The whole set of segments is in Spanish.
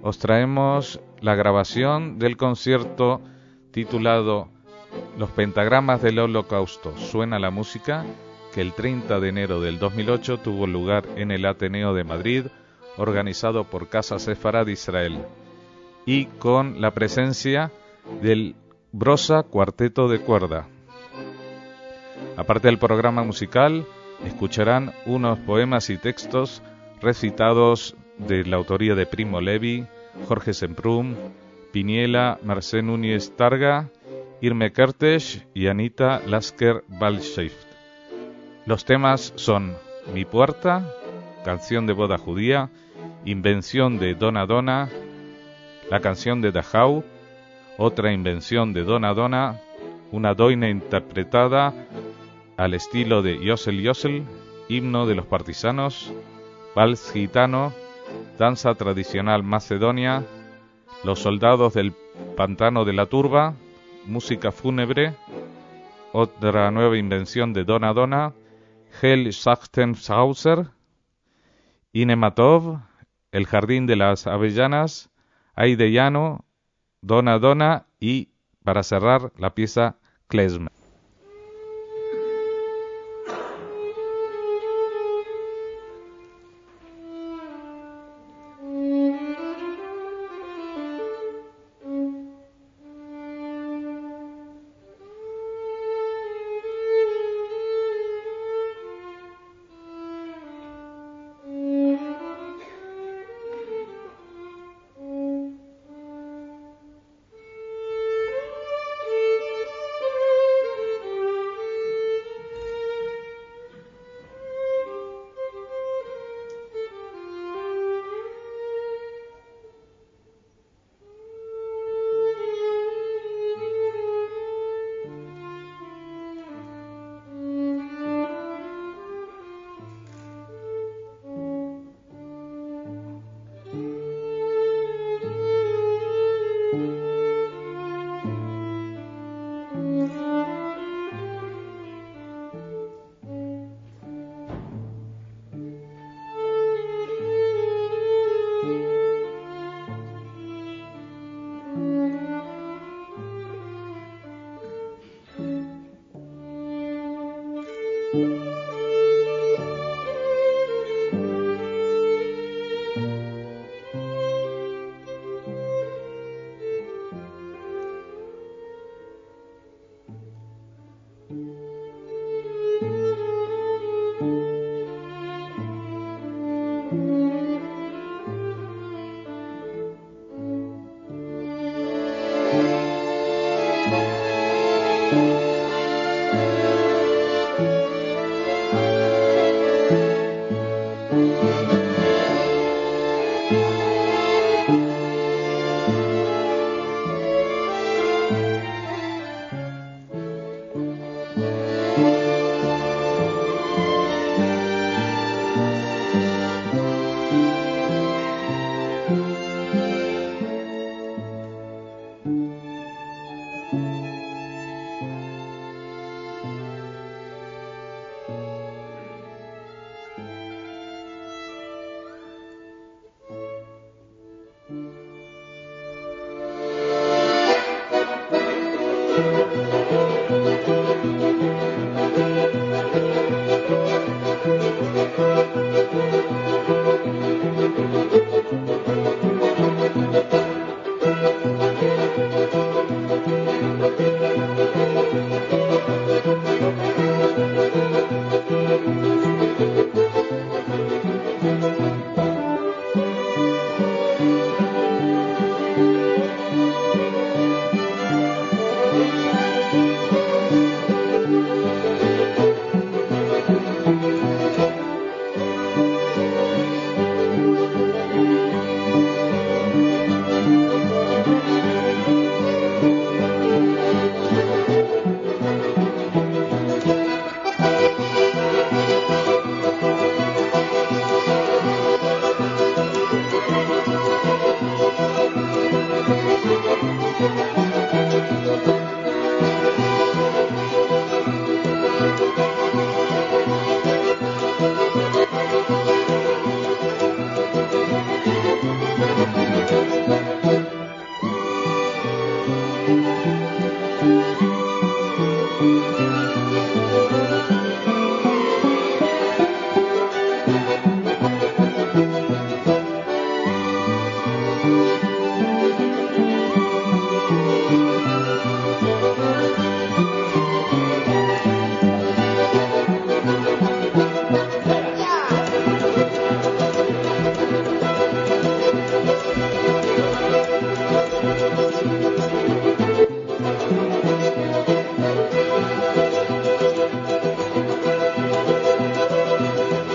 os traemos la grabación del concierto titulado Los pentagramas del Holocausto. Suena la música, que el 30 de enero del 2008 tuvo lugar en el Ateneo de Madrid, organizado por Casa Sefarad de Israel, y con la presencia del Brosa Cuarteto de Cuerda. Aparte del programa musical, escucharán unos poemas y textos recitados de la autoría de Primo Levi, Jorge Semprún, Piniela, Mercé Núñez Targa, Irme Kertész y Anita Lasker Balshift. Los temas son Mi Puerta, canción de boda judía, Invención de Dona Dona, la canción de Dachau, otra invención de Dona Dona, una doina interpretada al estilo de Yosel Yosel, himno de los partisanos, vals gitano, danza tradicional macedonia, los soldados del pantano de la turba, música fúnebre, otra nueva invención de Dona Dona, Hel Sachtenhauser, Inematov, el jardín de las avellanas, Aide Llano, Dona Dona y, para cerrar, la pieza Klezmer.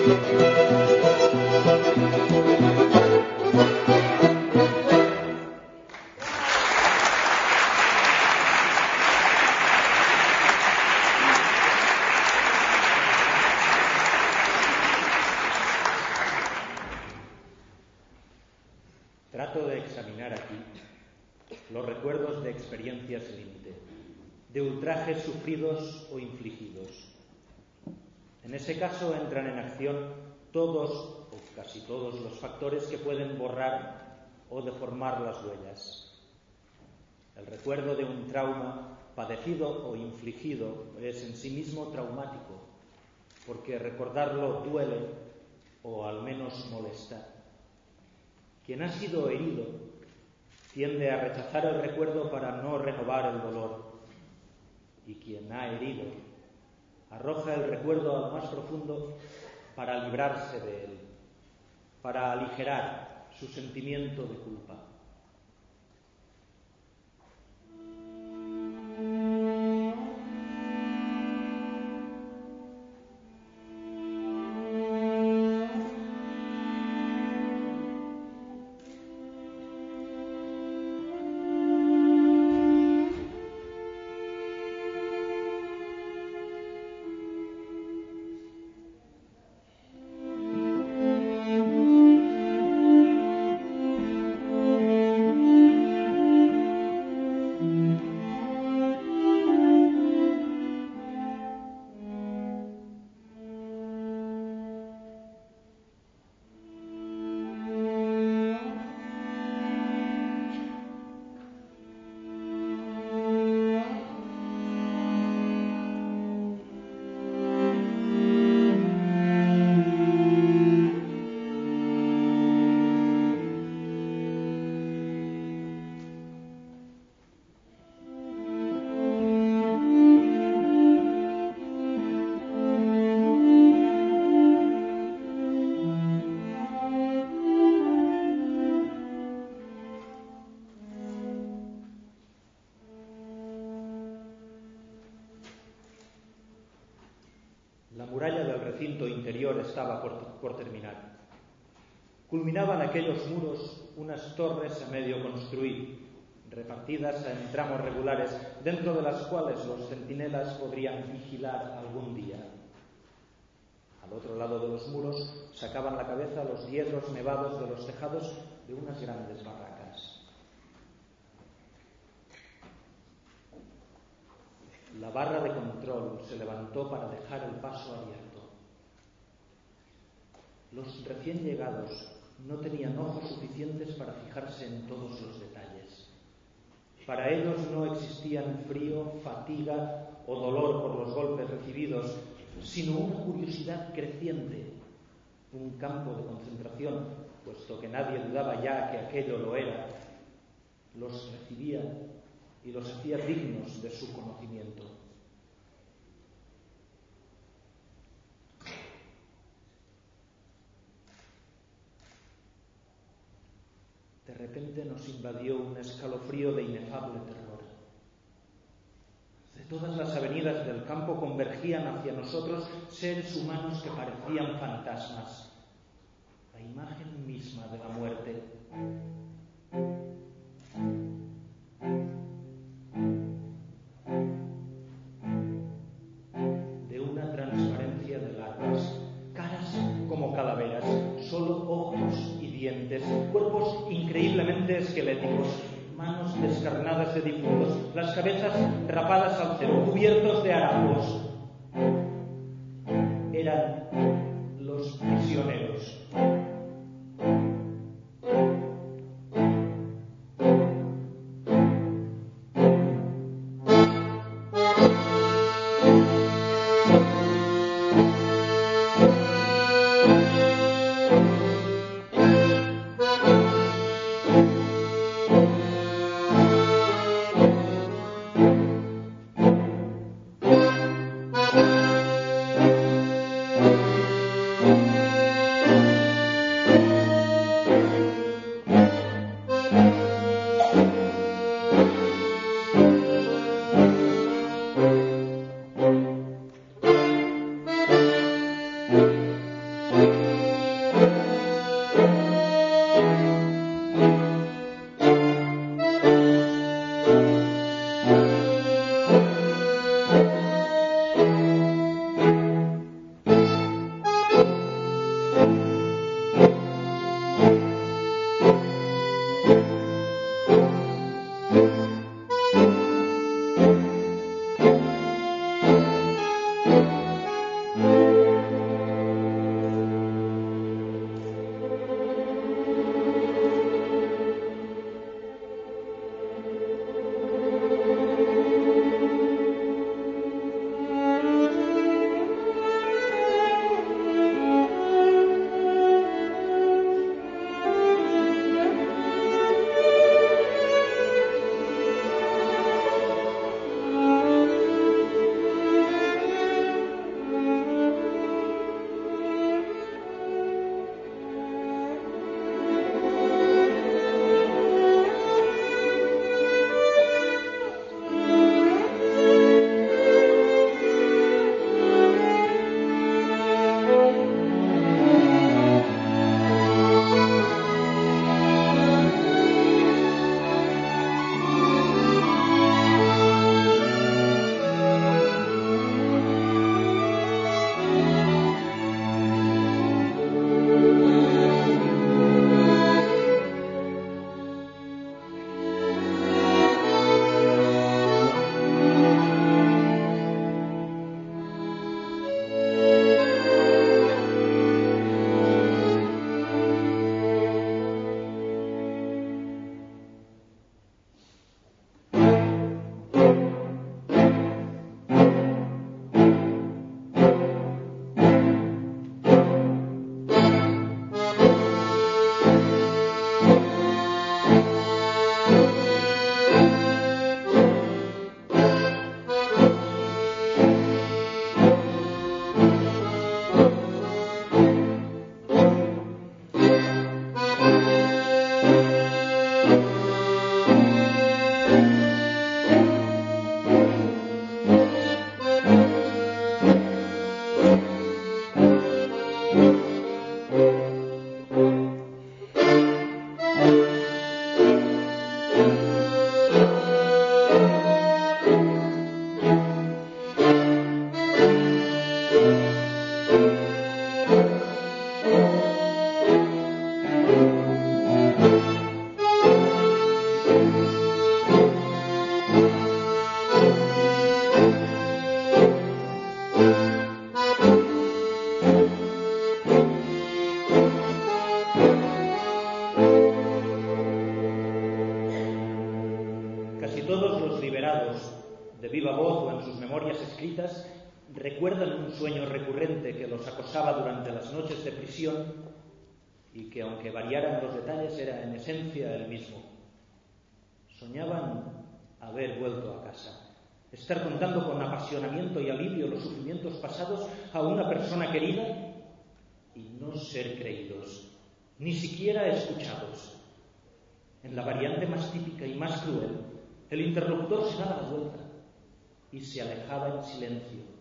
Trato de examinar aquí los recuerdos de experiencias límite, de ultrajes sufridos o infligidos. En ese caso entran en acción todos o casi todos los factores que pueden borrar o deformar las huellas. El recuerdo de un trauma padecido o infligido es en sí mismo traumático, porque recordarlo duele o al menos molesta. Quien ha sido herido tiende a rechazar el recuerdo para no renovar el dolor, y quien ha herido arroja el recuerdo al más profundo para librarse de él, para aligerar su sentimiento de culpa. La muralla del recinto interior estaba por terminar. Culminaban aquellos muros unas torres a medio construir, repartidas en tramos regulares, dentro de las cuales los centinelas podrían vigilar algún día. Al otro lado de los muros sacaban la cabeza los hierros nevados de los tejados de unas grandes barracas. La barra de control se levantó para dejar el paso abierto. Los recién llegados no tenían ojos suficientes para fijarse en todos los detalles. Para ellos no existían frío, fatiga o dolor por los golpes recibidos, sino una curiosidad creciente, un campo de concentración, puesto que nadie dudaba ya que aquello lo era. Los recibía y los hacía dignos de su conocimiento. De repente nos invadió un escalofrío de inefable terror. De todas las avenidas del campo convergían hacia nosotros seres humanos que parecían fantasmas, la imagen misma de la muerte. De una transparencia de larvas, caras como calaveras, solo ojos y dientes, cuerpos increíblemente esqueléticos, manos descarnadas de difuntos, las cabezas rapadas al cero, cubiertos de harapos. Eran los prisioneros. viva voz o en sus memorias escritas, recuerdan un sueño recurrente que los acosaba durante las noches de prisión y que, aunque variaran los detalles, era en esencia el mismo. Soñaban haber vuelto a casa, estar contando con apasionamiento y alivio los sufrimientos pasados a una persona querida y no ser creídos, ni siquiera escuchados. En la variante más típica y más cruel, el interlocutor se daba la vuelta y se alejaba en silencio.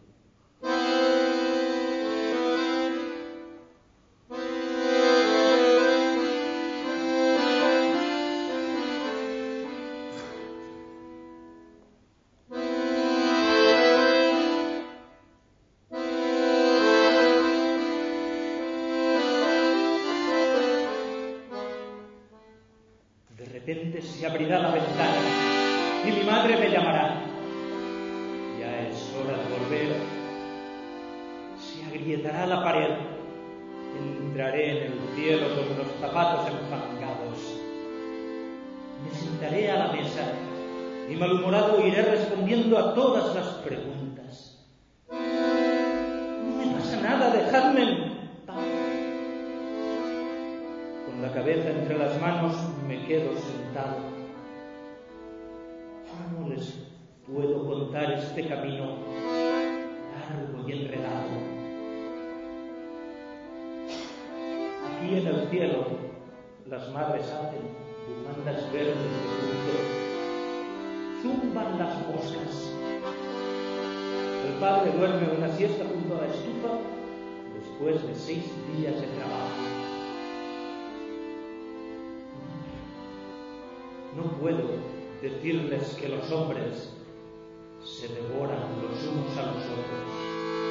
Se abrirá la ventana y mi madre me llamará. Ya es hora de volver. Se agrietará la pared. Entraré en el cielo con los zapatos enfangados. Me sentaré a la mesa y malhumorado iré respondiendo a todas las preguntas. No me pasa nada, dejadme en paz. Con la cabeza entre las manos me quedo sentado. ¿Cómo les puedo contar este camino largo y enredado? Aquí en el cielo las madres hacen bufandas verdes de punto, zumban las moscas. El padre duerme una siesta junto a la estufa después de 6 días de trabajo. No puedo decirles que los hombres se devoran los unos a los otros.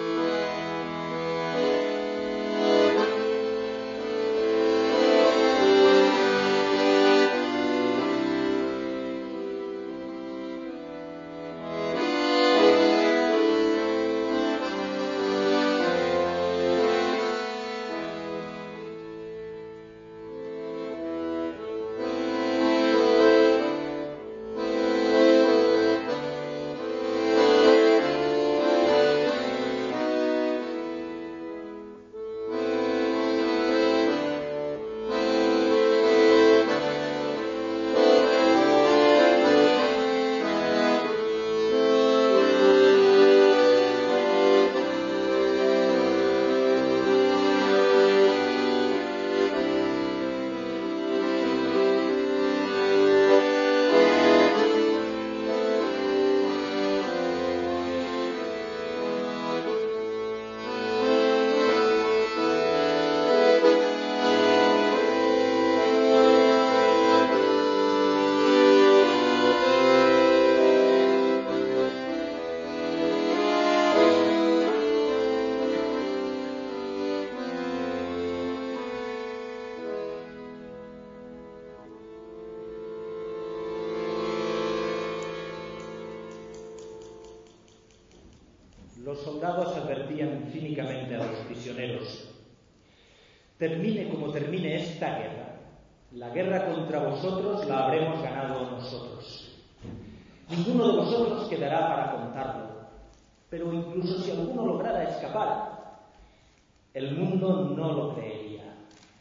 Los soldados advertían cínicamente a los prisioneros: termine como termine esta guerra, la guerra contra vosotros la habremos ganado nosotros. Ninguno de vosotros quedará para contarlo, pero incluso si alguno lograra escapar, el mundo no lo creería.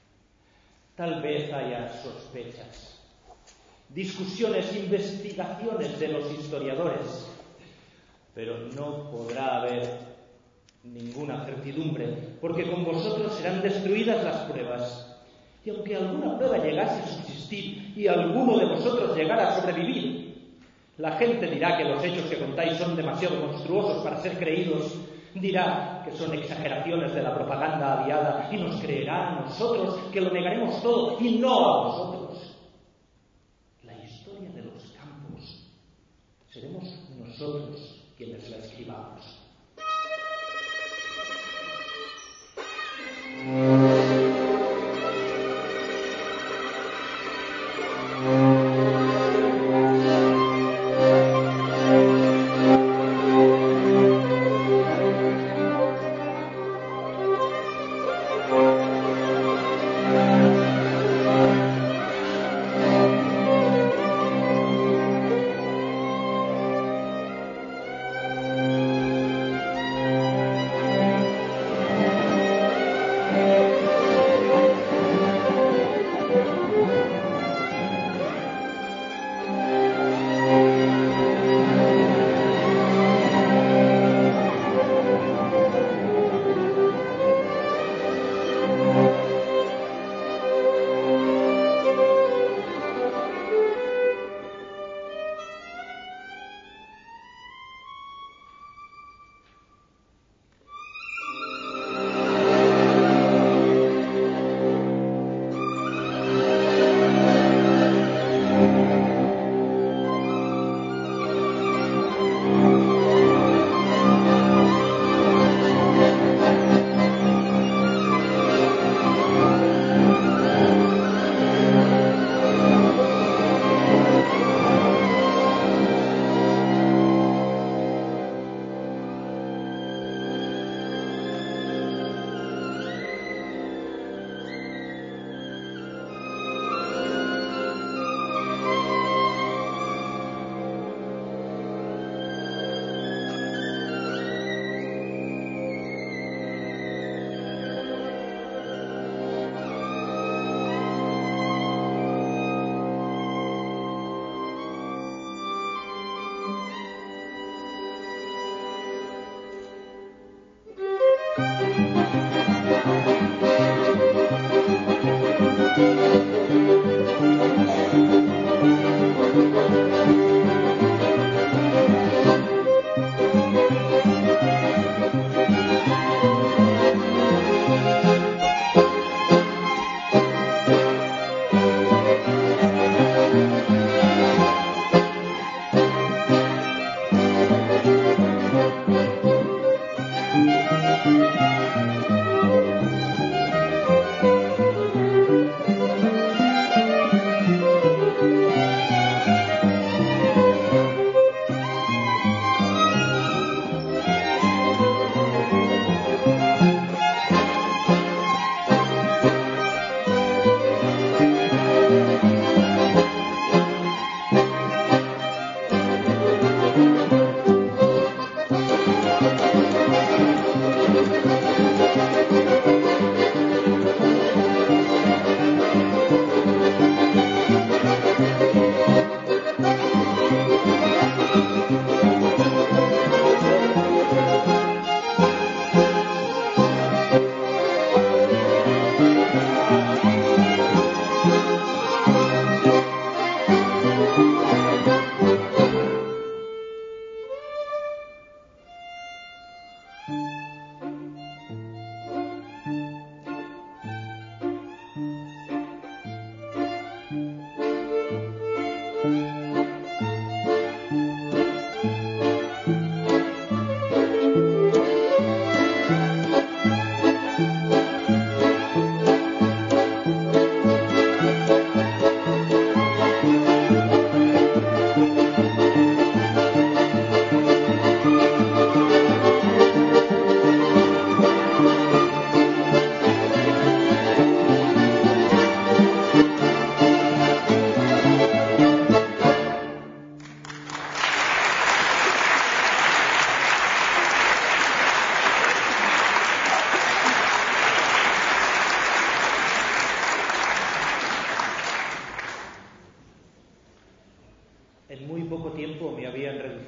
Tal vez haya sospechas, discusiones, investigaciones de los historiadores, pero no podrá haber ninguna certidumbre, porque con vosotros serán destruidas las pruebas. Y aunque alguna prueba llegase a subsistir y alguno de vosotros llegara a sobrevivir, la gente dirá que los hechos que contáis son demasiado monstruosos para ser creídos, dirá que son exageraciones de la propaganda aviada y nos creerá a nosotros, que lo negaremos todo y no a vosotros. La historia de los campos seremos nosotros quienes la escribamos.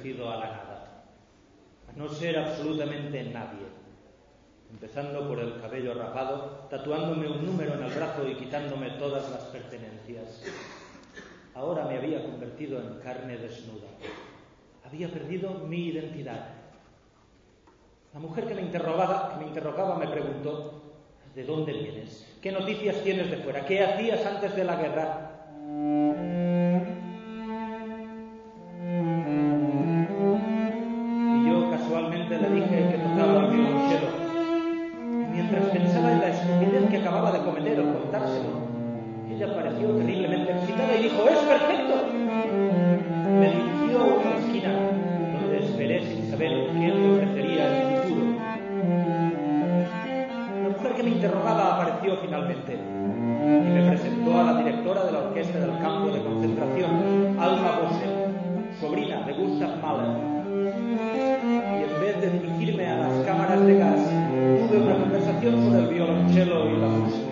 reducido a la nada, a no ser absolutamente nadie, empezando por el cabello rapado, tatuándome un número en el brazo y quitándome todas las pertenencias. Ahora me había convertido en carne desnuda. Había perdido mi identidad. La mujer que me interrogaba me preguntó: ¿de dónde vienes? ¿Qué noticias tienes de fuera? ¿Qué hacías antes de la guerra? Y yo casualmente le dije que tocaba el violonchelo. Mientras pensaba en la estupidez que acababa de cometer al contárselo, ella pareció terriblemente excitada y dijo: ¡es perfecto! Me dirigió a una esquina donde esperé sin saber qué me ofrecería el futuro. La mujer que me interrogaba apareció finalmente y me presentó a la directora de la orquesta del campo de concentración, Alma Bosse, sobrina de Gustav Mahler. Y en vez de dirigirme a las cámaras de gas, tuve una conversación sobre el violonchelo y la música.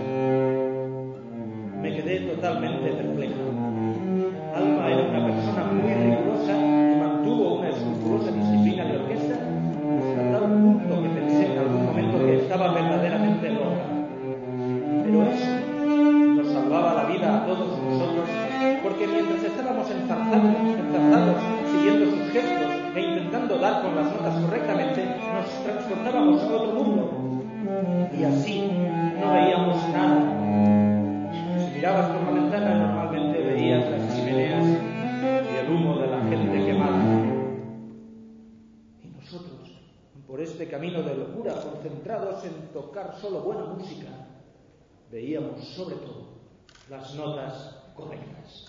Me quedé totalmente perpleja. Alma era una persona muy rigurosa y mantuvo una escrupulosa disciplina de orquesta hasta tal punto que pensé en algún momento que estaba verdaderamente loca. Pero eso nos salvaba la vida a todos nosotros, porque mientras estábamos enzarzados, siguiendo sus gestos e intentando dar con las notas correctamente, nos transportábamos a otro mundo. Y así no veíamos nada. Si mirabas por la ventana, normalmente veías las chimeneas y el humo de la gente quemada. Y nosotros, por este camino de locura, concentrados en tocar solo buena música, veíamos sobre todo las notas correctas.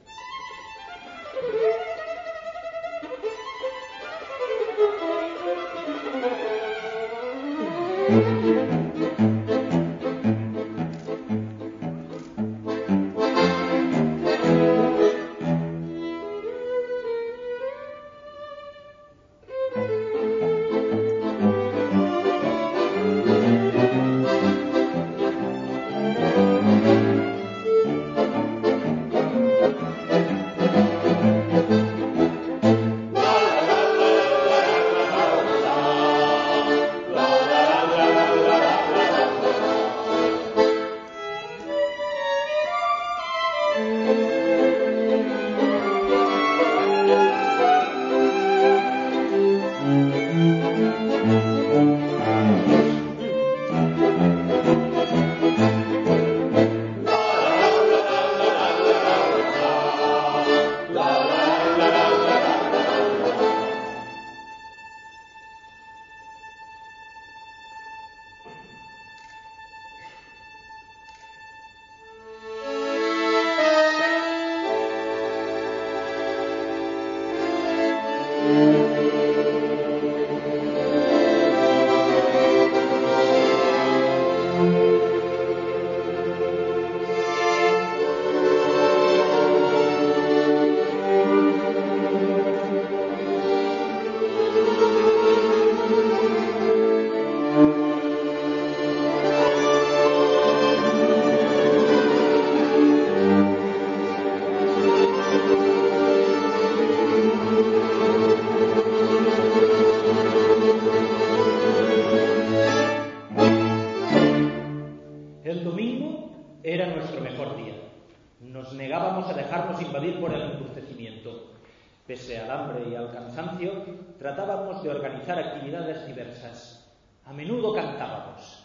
Pese al hambre y al cansancio, tratábamos de organizar actividades diversas. A menudo cantábamos.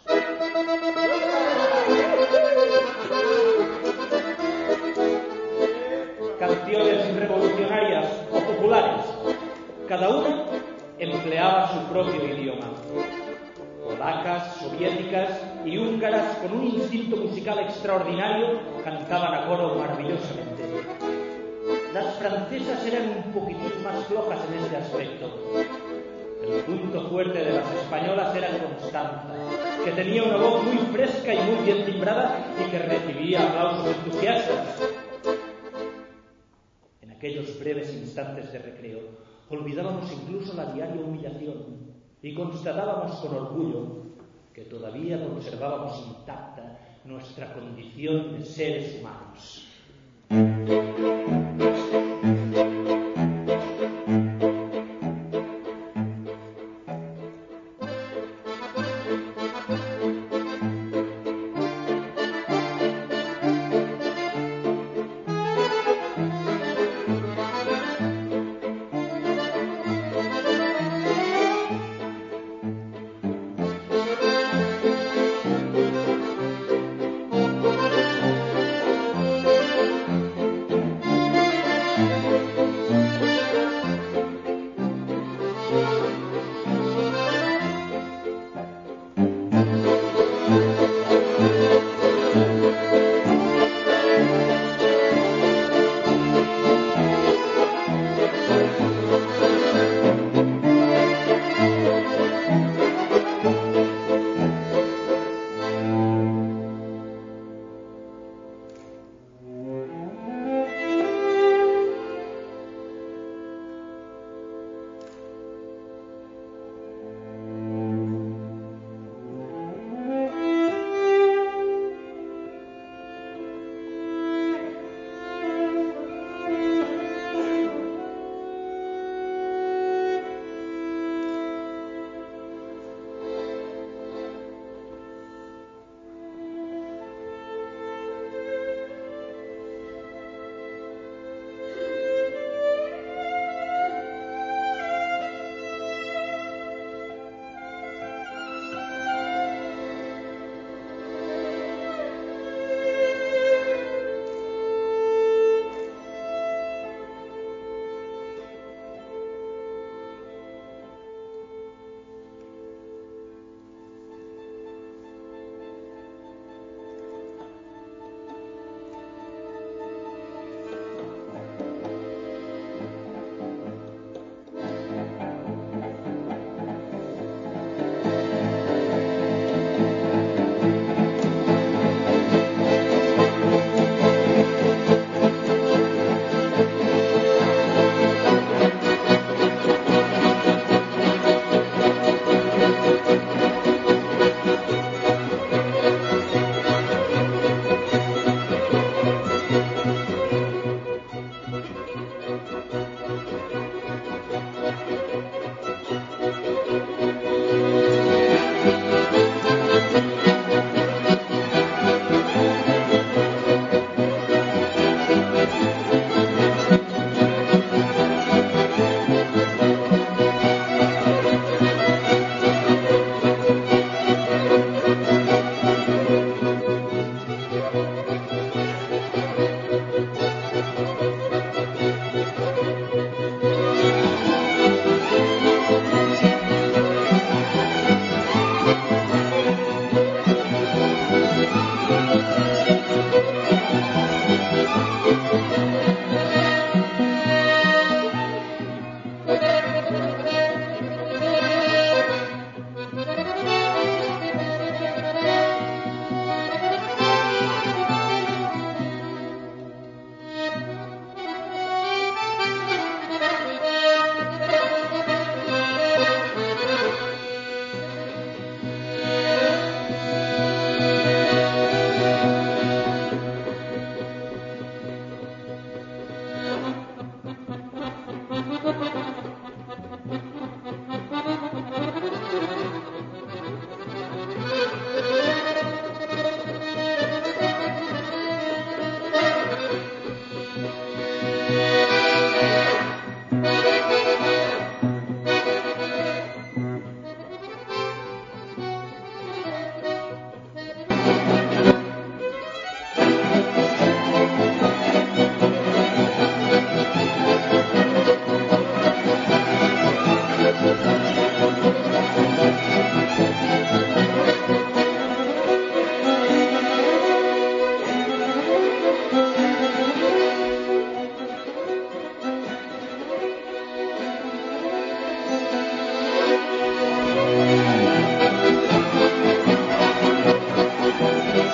Canciones revolucionarias o populares. Cada una empleaba su propio idioma. Polacas, soviéticas y húngaras, con un instinto musical extraordinario, cantaban a coro maravillosamente. Las francesas eran un poquitín más flojas en este aspecto. El punto fuerte de las españolas era Constanza, que tenía una voz muy fresca y muy bien timbrada y que recibía aplausos entusiastas. En aquellos breves instantes de recreo, olvidábamos incluso la diaria humillación y constatábamos con orgullo que todavía conservábamos intacta nuestra condición de seres humanos.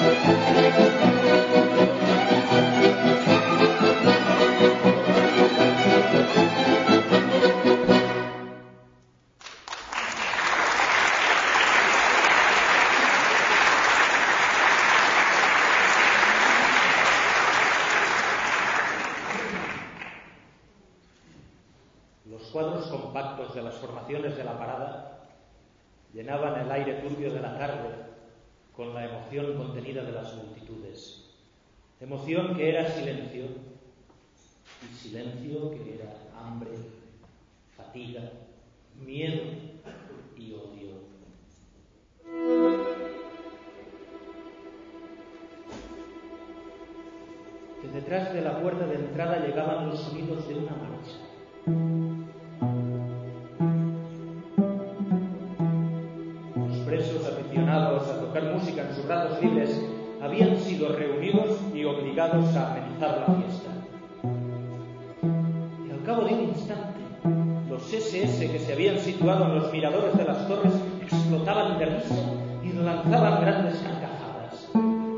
Los cuadros compactos de las formaciones de la parada llenaban el aire turbio de la tarde con la emoción contenida de las multitudes. Emoción que era silencio, y silencio que era hambre, fatiga, miedo y odio. De detrás de la puerta de entrada llegaban los sonidos de una marcha. Los presos aficionados a tocar música en sus ratos libres habían sido reunidos y obligados a amenizar la fiesta. Y al cabo de un instante, los SS que se habían situado en los miradores de las torres explotaban de risa y lanzaban grandes carcajadas.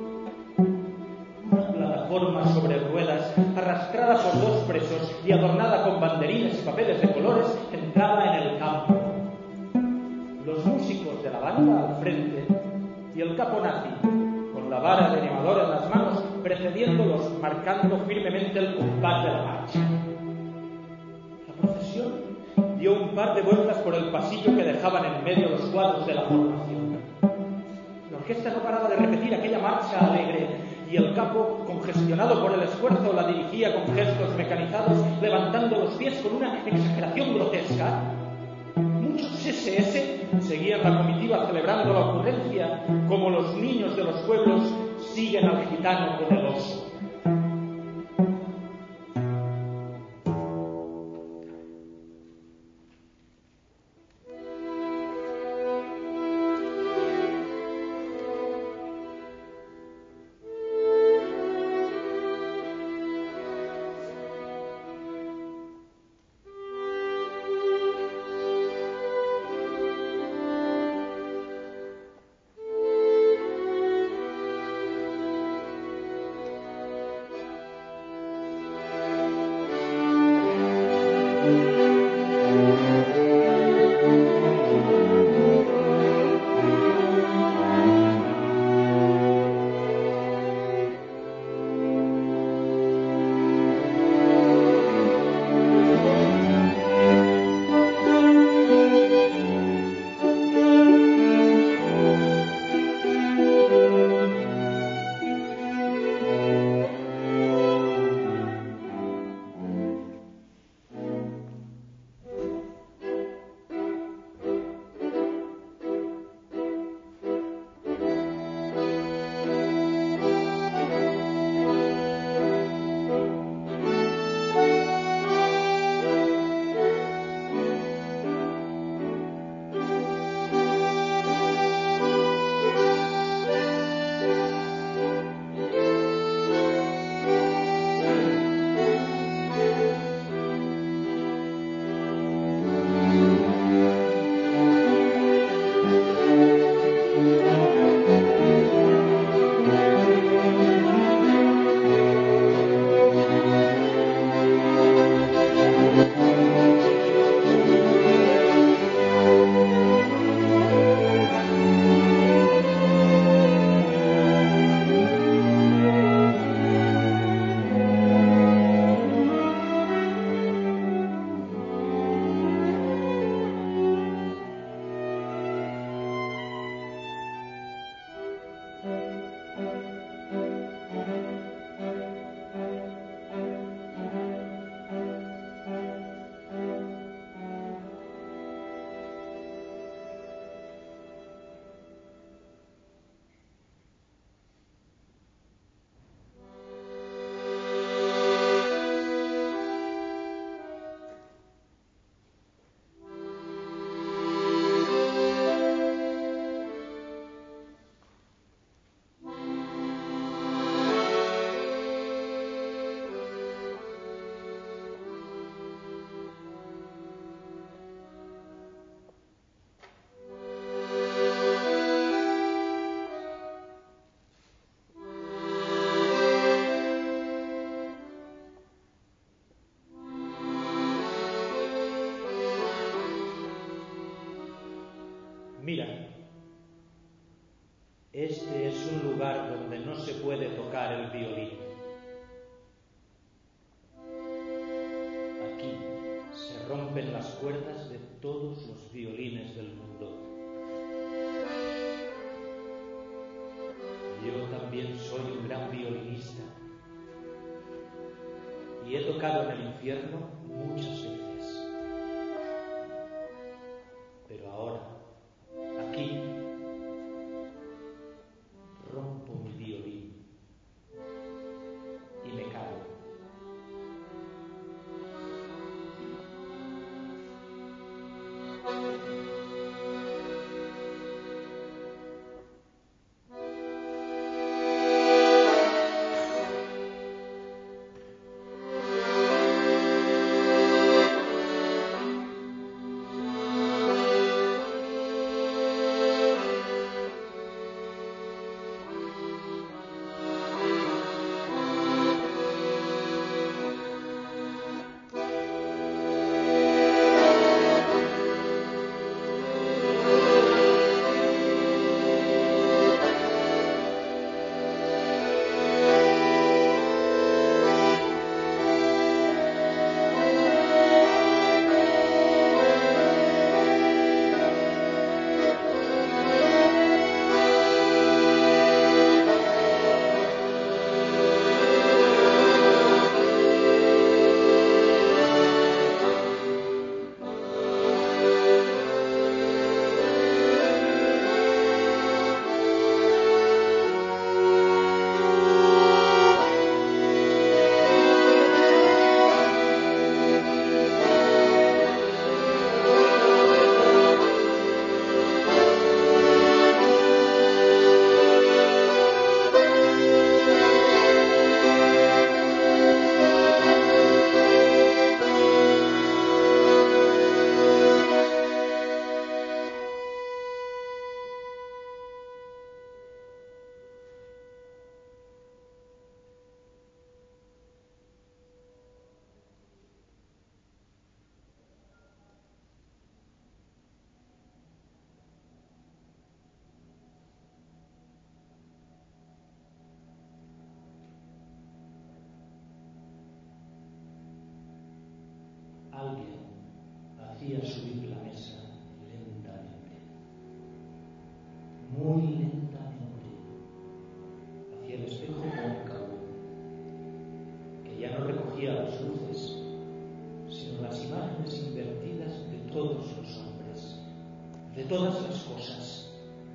Una plataforma sobre ruedas, arrastrada por dos presos y adornada con banderines y papeles de colores, entraba en el campo. Los músicos de la banda al frente y el capo nazi, con la vara de animador en las manos, precediéndolos, marcando firmemente el compás de la marcha. La procesión dio un par de vueltas por el pasillo que dejaban en medio los cuadros de la formación. La orquesta no paraba de repetir aquella marcha alegre y el capo, congestionado por el esfuerzo, la dirigía con gestos mecanizados, levantando los pies con una exageración grotesca. Muchos SS seguían la comitiva celebrando la ocurrencia como los niños de los pueblos siguen al gitano con el oso. Mira, este es un lugar donde no se puede tocar el violín. Aquí se rompen las cuerdas de todos los violines del mundo. Yo también soy un gran violinista y he tocado en el infierno muchas veces. Pero ahora, aquí, rompo mi violín y me callo. Alguien hacía subir la mesa lentamente, muy lentamente, hacia el espejo cóncavo, que ya no recogía las luces, sino las imágenes invertidas de todos los hombres, de todas las cosas.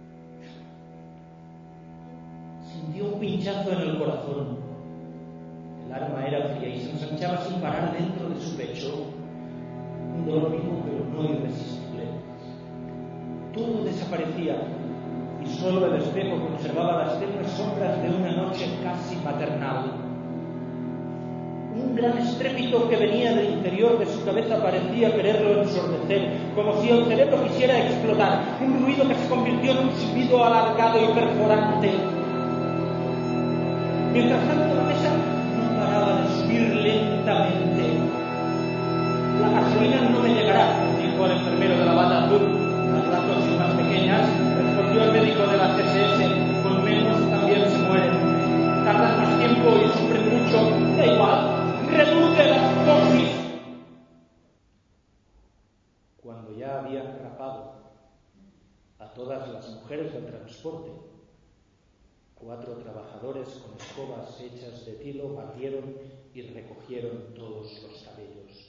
Sintió un pinchazo en el corazón. El arma era fría y se ensanchaba sin parar dentro de su pecho. Un dolor vivo pero no irresistible. Todo desaparecía y solo el espejo conservaba las tenues sombras de una noche casi maternal. Un gran estrépito que venía del interior de su cabeza parecía quererlo ensordecer, como si el cerebro quisiera explotar. Un ruido que se convirtió en un silbido alargado y perforante. Mientras tanto, la mesa no paraba de subir lentamente. La gasolina no me llegará, dijo el enfermero de la bata azul. Las dosis más pequeñas, respondió el médico de la CSS, con menos también se mueren. Tardan más tiempo y sufren mucho, da igual, reduce las dosis. Cuando ya habían rapado a todas las mujeres del transporte, 4 trabajadores con escobas hechas de tilo batieron y recogieron todos los cabellos.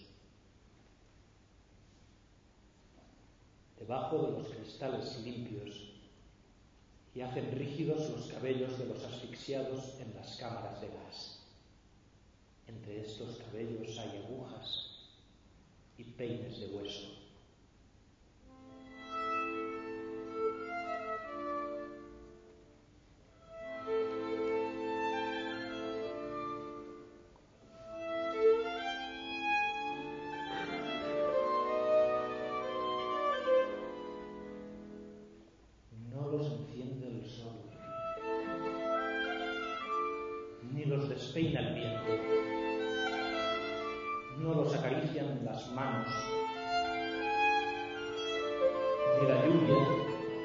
Debajo de los cristales limpios y hacen rígidos los cabellos de los asfixiados en las cámaras de gas. Entre estos cabellos hay agujas y peines de hueso. Despeina el viento, no los acarician las manos, ni la lluvia,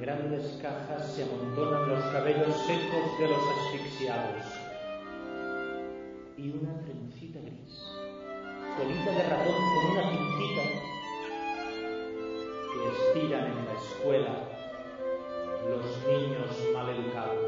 grandes cajas se amontonan los cabellos secos de los asfixiados. Y una trencita gris, colita de ratón con una cintita, que estiran en la escuela los niños maleducados.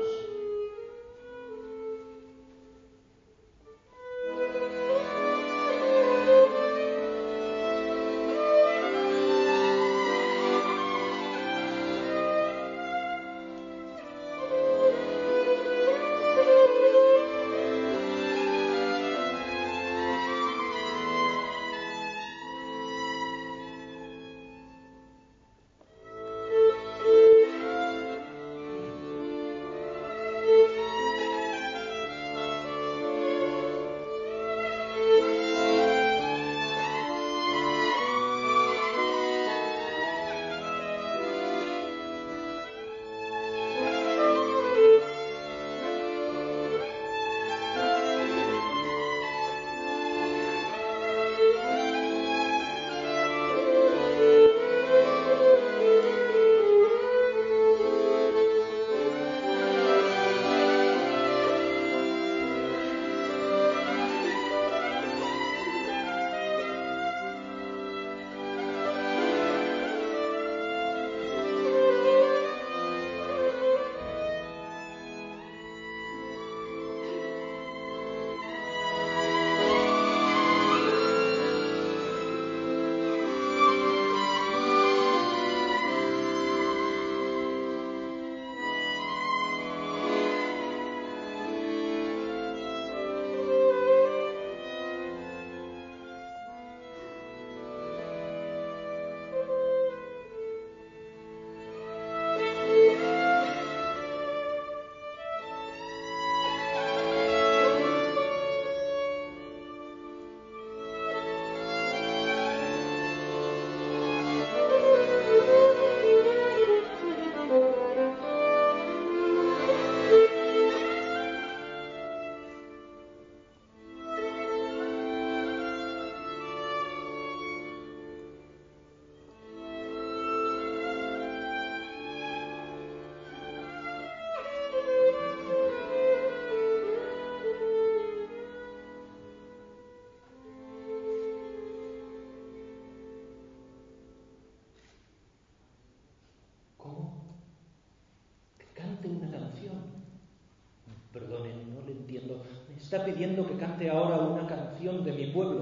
Está pidiendo que cante ahora una canción de mi pueblo.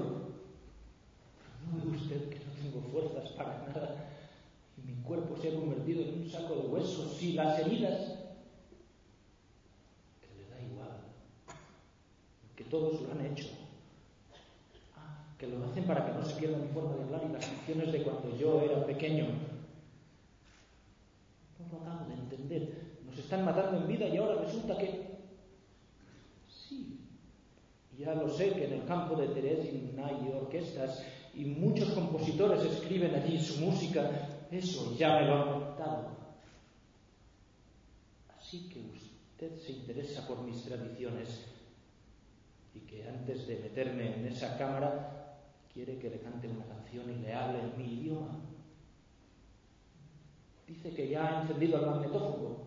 ¿No ve usted que no tengo fuerzas para nada? Y mi cuerpo se ha convertido en un saco de huesos y las heridas... Que le da igual. Que todos lo han hecho. Que lo hacen para que no se pierda mi forma de hablar y las canciones de cuando yo era pequeño. No lo acabo de entender. Nos están matando en vida y ahora resulta que... Ya lo sé que en el campo de Terezin hay orquestas y muchos compositores escriben allí su música. Eso ya me lo han contado. Así que usted se interesa por mis tradiciones y que antes de meterme en esa cámara quiere que le cante una canción y le hable en mi idioma. Dice que ya ha encendido el magnetófono.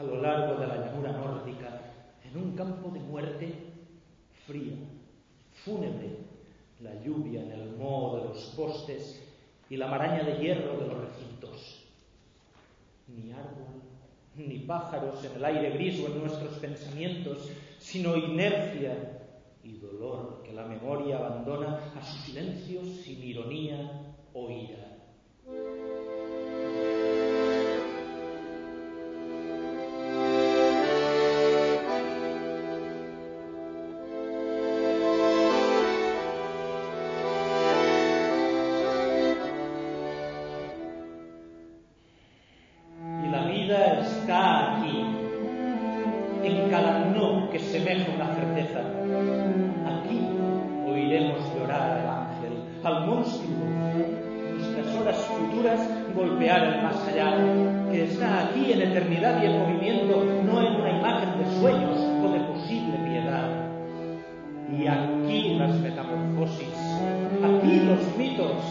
a lo largo de la llanura nórdica, en un campo de muerte fría, fúnebre, la lluvia en el moho de los postes y la maraña de hierro de los recintos. Ni árbol, ni pájaros en el aire gris o en nuestros pensamientos, sino inercia y dolor que la memoria abandona a su silencio sin ironía o ira. Está aquí, en cada no que semeja una certeza. Aquí oiremos llorar al ángel, al monstruo, nuestras horas futuras golpear el más allá, que está aquí en eternidad y en movimiento, no en una imagen de sueños o de posible piedad. Y aquí las metamorfosis, aquí los mitos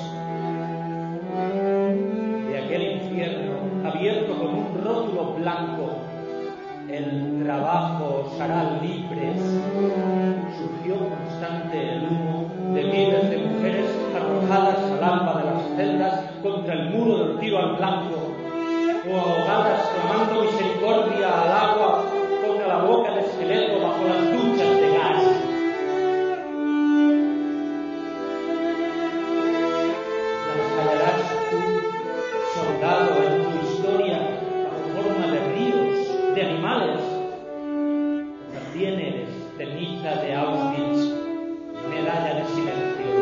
de aquel infierno abierto con un rótulo blanco. El trabajo os hará libres. Surgió constante el humo de miles de mujeres arrojadas al alba de las celdas contra el muro del tiro al blanco, o ahogadas clamando misericordia al agua contra la boca de esqueleto bajo las duchas de gas. Las hallarás tú, soldado, en tu historia bajo forma de ríos, de animales. También eres ceniza de Auschwitz, medalla de silencio.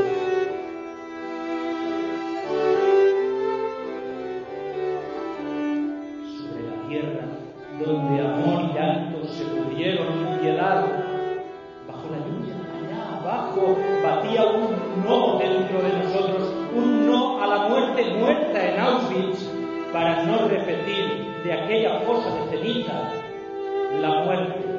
Sobre la tierra, donde amor y llanto se pudrieron en piedad, bajo la lluvia, allá abajo, batía un no dentro de nosotros, un no a la muerte muerta en Auschwitz, para no repetir de aquella fosa de ceniza la muerte.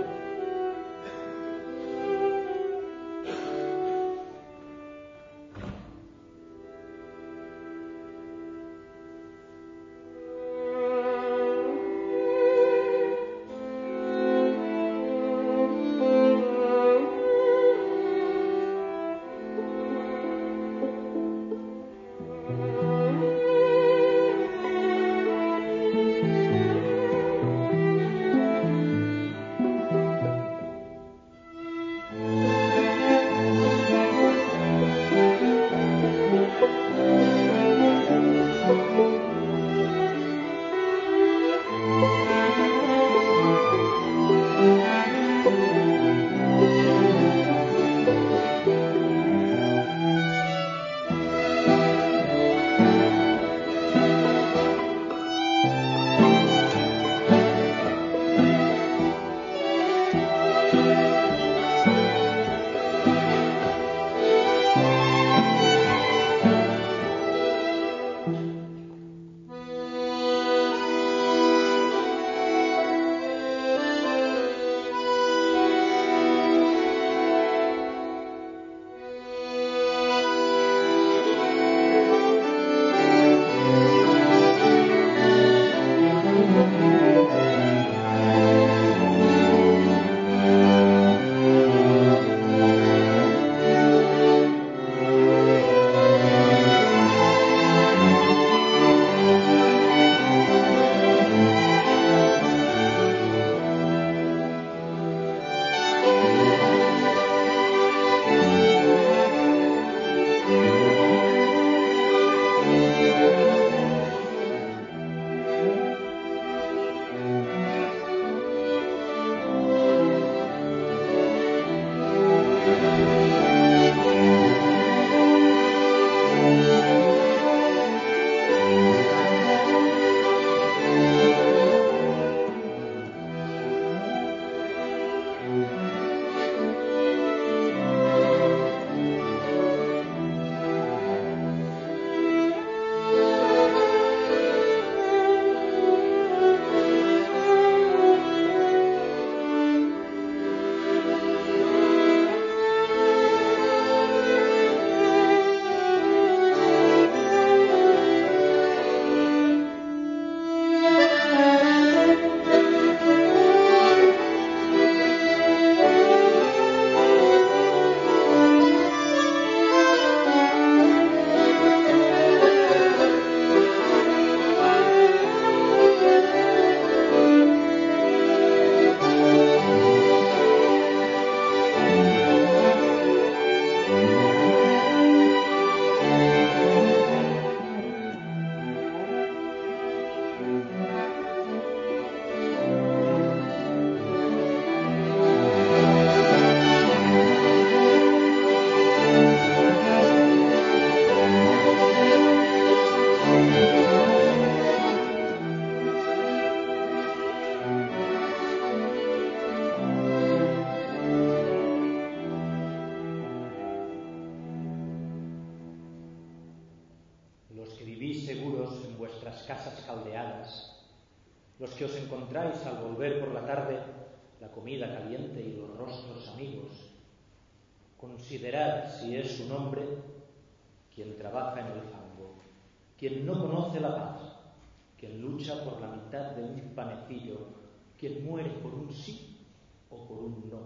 aldeadas, los que os encontráis al volver por la tarde, la comida caliente y los rostros amigos, considerad si es un hombre quien trabaja en el fango, quien no conoce la paz, quien lucha por la mitad de un panecillo, quien muere por un sí o por un no.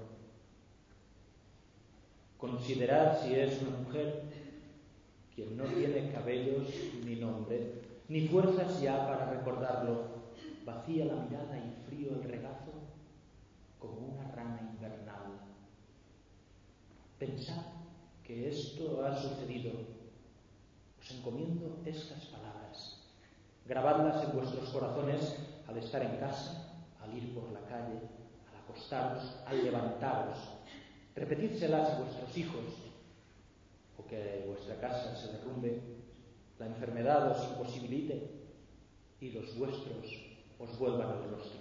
Considerad si es una mujer quien no tiene cabellos ni nombre, ni fuerzas ya para recordarlo, vacía la mirada y frío el regazo como una rana invernal. Pensad que esto ha sucedido. Os encomiendo estas palabras. Grabadlas en vuestros corazones al estar en casa, al ir por la calle, al acostaros, al levantaros. Repetídselas a vuestros hijos, o que vuestra casa se derrumbe, la enfermedad os imposibilite y los vuestros os vuelvan el rostro.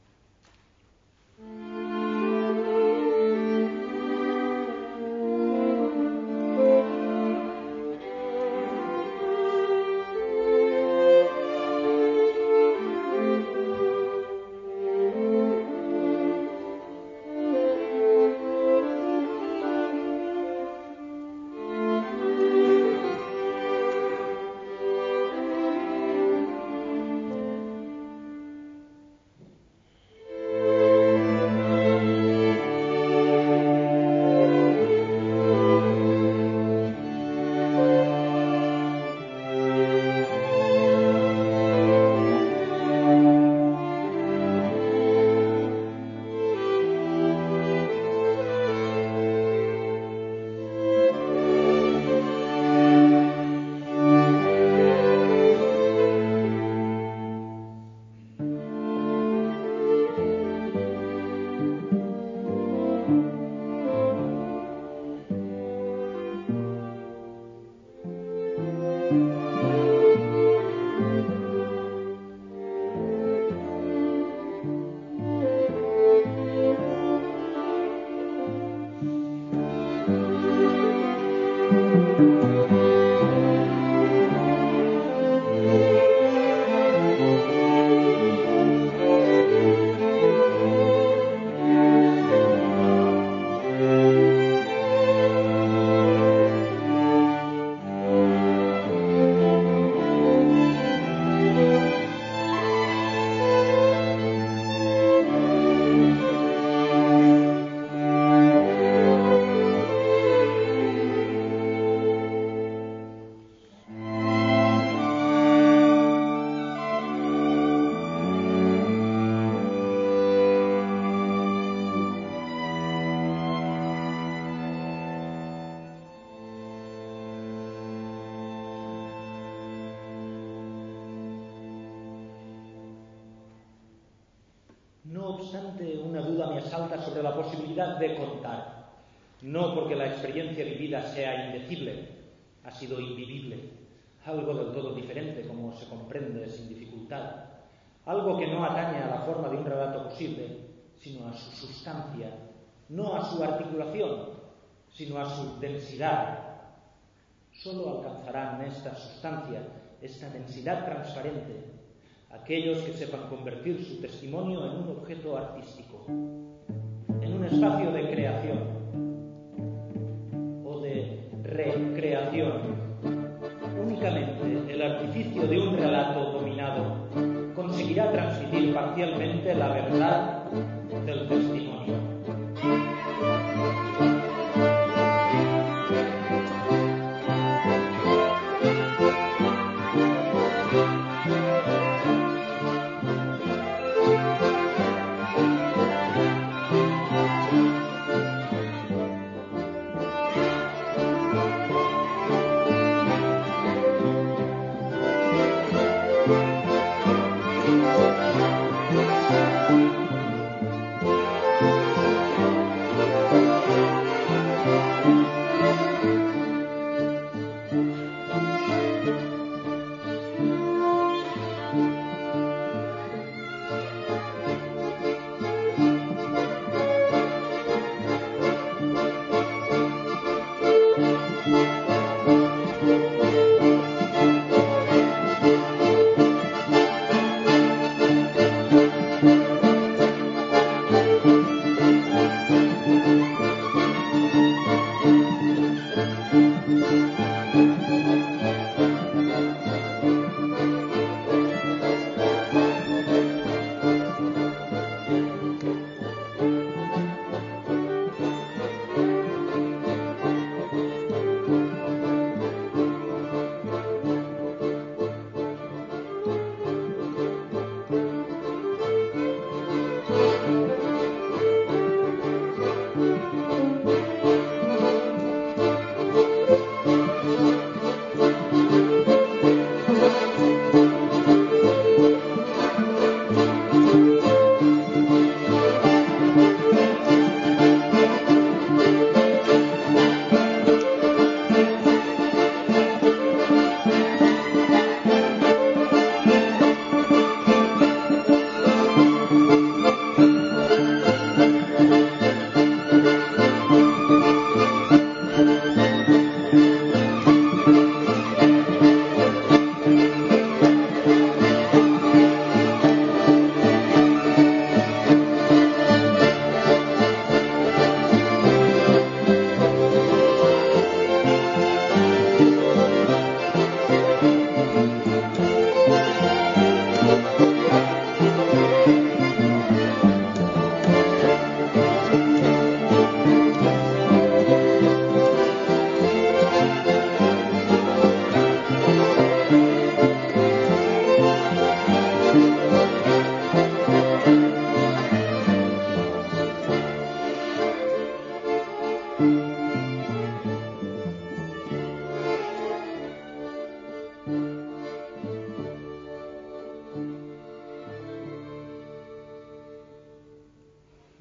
No obstante, una duda me asalta sobre la posibilidad de contar. No porque la experiencia vivida sea indecible, ha sido invivible, algo del todo diferente, como se comprende sin dificultad, algo que no atañe a la forma de un relato posible, sino a su sustancia, no a su articulación, sino a su densidad. Solo alcanzarán esta sustancia, esta densidad transparente, aquellos que sepan convertir su testimonio en un objeto artístico, en un espacio de creación o de recreación. Únicamente el artificio de un relato dominado conseguirá transmitir parcialmente la verdad del testimonio.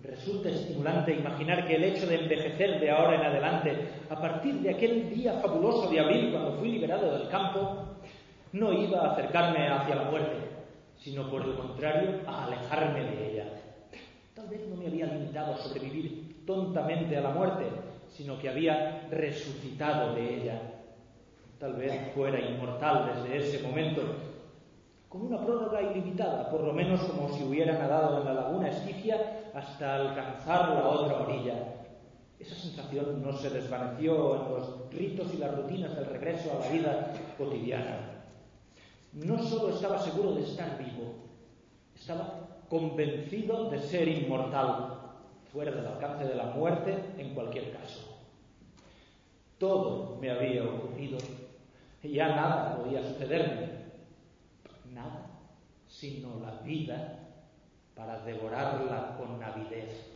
Resulta estimulante imaginar que el hecho de envejecer de ahora en adelante, a partir de aquel día fabuloso de abril cuando fui liberado del campo, no iba a acercarme hacia la muerte, sino por el contrario, a alejarme de ella. Tal vez no me había limitado a sobrevivir tontamente a la muerte, sino que había resucitado de ella. Tal vez fuera inmortal desde ese momento, con una prórroga ilimitada, por lo menos como si hubiera nadado en la laguna Estigia hasta alcanzar la otra orilla. Esa sensación no se desvaneció en los ritos y las rutinas del regreso a la vida cotidiana. No solo estaba seguro de estar vivo, estaba convencido de ser inmortal, fuera del alcance de la muerte en cualquier caso. Todo me había ocurrido, y ya nada podía sucederme. Nada, sino la vida para devorarla con avidez.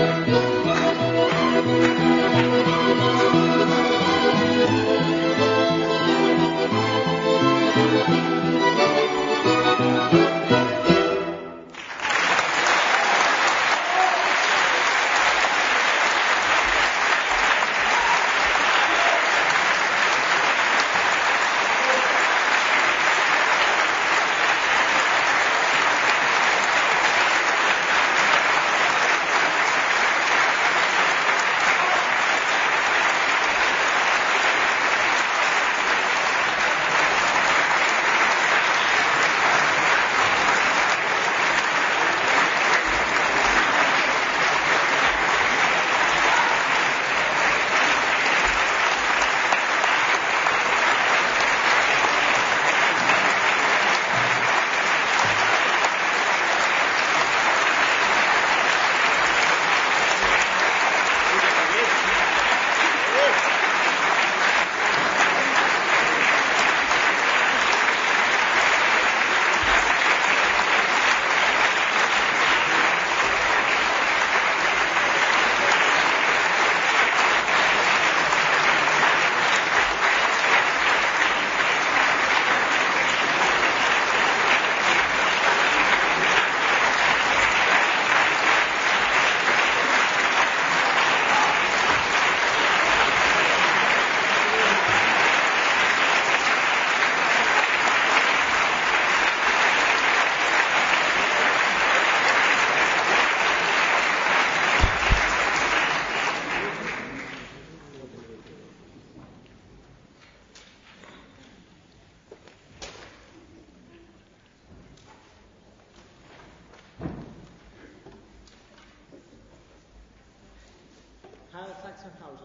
Sachsenhausen.